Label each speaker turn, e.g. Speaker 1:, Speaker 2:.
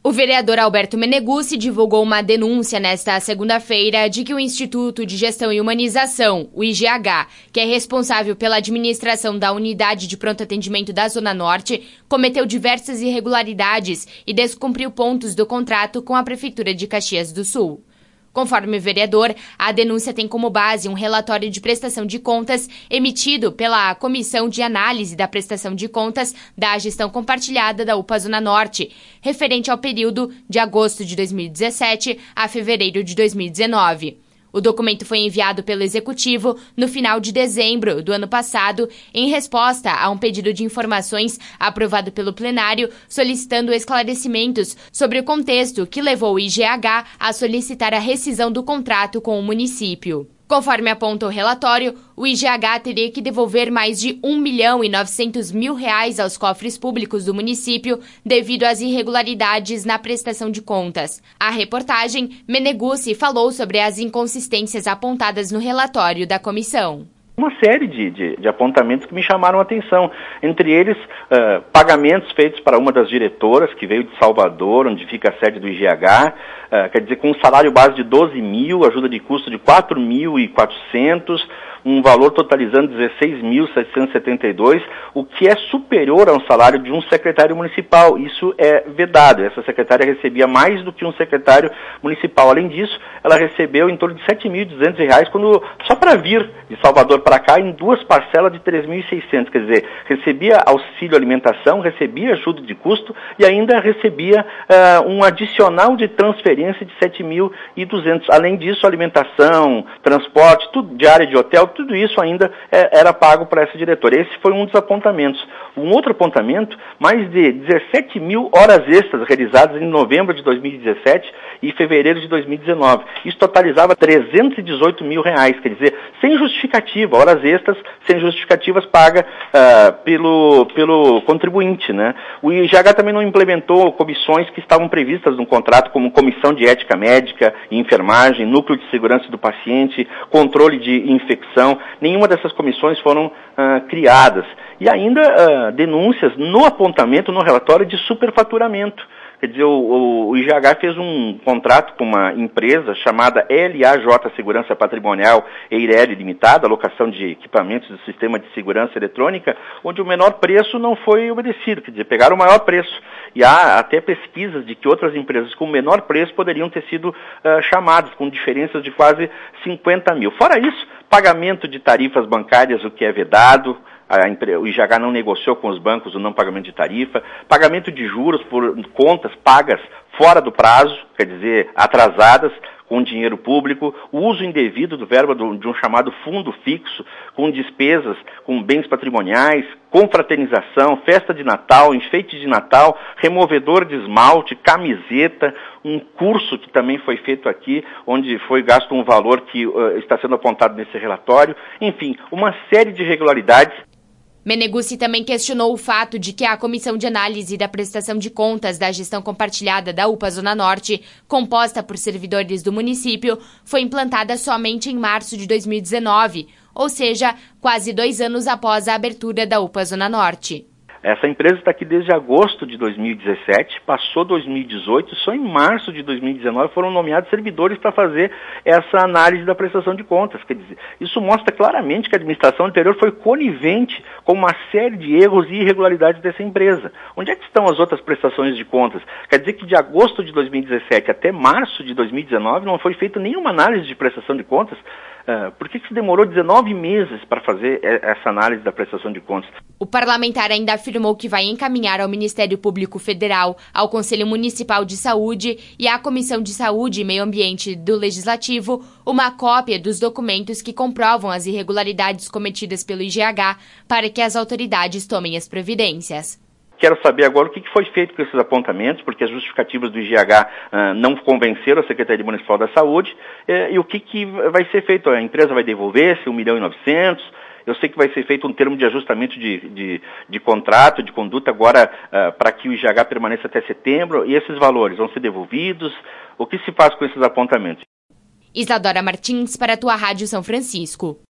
Speaker 1: O vereador Alberto Meneguzzi divulgou uma denúncia nesta segunda-feira de que o Instituto de Gestão e Humanização, o IGH, que é responsável pela administração da Unidade de Pronto Atendimento da Zona Norte, cometeu diversas irregularidades e descumpriu pontos do contrato com a Prefeitura de Caxias do Sul. Conforme o vereador, a denúncia tem como base um relatório de prestação de contas emitido pela Comissão de Análise da Prestação de Contas da Gestão Compartilhada da UPA Zona Norte, referente ao período de agosto de 2017 a fevereiro de 2019. O documento foi enviado pelo Executivo no final de dezembro do ano passado, em resposta a um pedido de informações aprovado pelo plenário, solicitando esclarecimentos sobre o contexto que levou o IGH a solicitar a rescisão do contrato com o município. Conforme aponta o relatório, o IGH teria que devolver mais de R$1.900.000 aos cofres públicos do município devido às irregularidades na prestação de contas. A reportagem, Meneguzzi falou sobre as inconsistências apontadas no relatório da comissão.
Speaker 2: Uma série de apontamentos que me chamaram a atenção, entre eles pagamentos feitos para uma das diretoras que veio de Salvador, onde fica a sede do IGH, quer dizer, com um salário base de 12 mil, ajuda de custo de 4.400, um valor totalizando 16.772, o que é superior ao salário de um secretário municipal. Isso é vedado. Essa secretária recebia mais do que um secretário municipal. Além disso, ela recebeu em torno de R$7.200 só para vir de Salvador para cá, em duas parcelas de 3.600. Quer dizer, recebia auxílio alimentação, recebia ajuda de custo e ainda recebia um adicional de transferência de 7.200. Além disso, alimentação, transporte, tudo, diária de hotel, tudo isso ainda era pago para essa diretora. Esse foi um dos apontamentos. Um outro apontamento, mais de 17 mil horas extras realizadas em novembro de 2017 e fevereiro de 2019. Isso totalizava R$318 mil, quer dizer, sem justificativa, horas extras sem justificativas pagas pelo contribuinte, né? O IGH também não implementou comissões que estavam previstas no contrato, como comissão de ética médica e enfermagem, núcleo de segurança do paciente, controle de infecção. Nenhuma dessas comissões foram criadas. E ainda denúncias no apontamento, no relatório de superfaturamento. Quer dizer, o IGH fez um contrato com uma empresa chamada LAJ Segurança Patrimonial Eireli Limitada, alocação de equipamentos do sistema de segurança eletrônica, onde o menor preço não foi obedecido, quer dizer, pegaram o maior preço. E há até pesquisas de que outras empresas com menor preço poderiam ter sido chamadas, com diferenças de quase 50 mil. Fora isso, pagamento de tarifas bancárias, o que é vedado. O IGH não negociou com os bancos o não pagamento de tarifa, pagamento de juros por contas pagas fora do prazo, quer dizer, atrasadas, com dinheiro público, o uso indevido do verba de um chamado fundo fixo, com despesas, com bens patrimoniais, confraternização, festa de Natal, enfeite de Natal, removedor de esmalte, camiseta, um curso que também foi feito aqui, onde foi gasto um valor que está sendo apontado nesse relatório. Enfim, uma série de irregularidades.
Speaker 1: Meneguzzi também questionou o fato de que a Comissão de Análise da Prestação de Contas da Gestão Compartilhada da UPA Zona Norte, composta por servidores do município, foi implantada somente em março de 2019, ou seja, quase 2 anos após a abertura da UPA Zona Norte.
Speaker 2: Essa empresa está aqui desde agosto de 2017, passou 2018, só em março de 2019 foram nomeados servidores para fazer essa análise da prestação de contas. Quer dizer, isso mostra claramente que a administração anterior foi conivente com uma série de erros e irregularidades dessa empresa. Onde é que estão as outras prestações de contas? Quer dizer que de agosto de 2017 até março de 2019 não foi feita nenhuma análise de prestação de contas? Por que se demorou 19 meses para fazer essa análise da prestação de contas?
Speaker 1: O parlamentar ainda afirmou que vai encaminhar ao Ministério Público Federal, ao Conselho Municipal de Saúde e à Comissão de Saúde e Meio Ambiente do Legislativo uma cópia dos documentos que comprovam as irregularidades cometidas pelo IGH para que as autoridades tomem as providências.
Speaker 2: Quero saber agora o que foi feito com esses apontamentos, porque as justificativas do IGH não convenceram a Secretaria Municipal da Saúde, e o que vai ser feito? A empresa vai devolver esse 1.900.000? Eu sei que vai ser feito um termo de ajustamento de contrato, de conduta agora para que o IGH permaneça até setembro, e esses valores vão ser devolvidos? O que se faz com esses apontamentos?
Speaker 1: Isadora Martins para a tua Rádio São Francisco.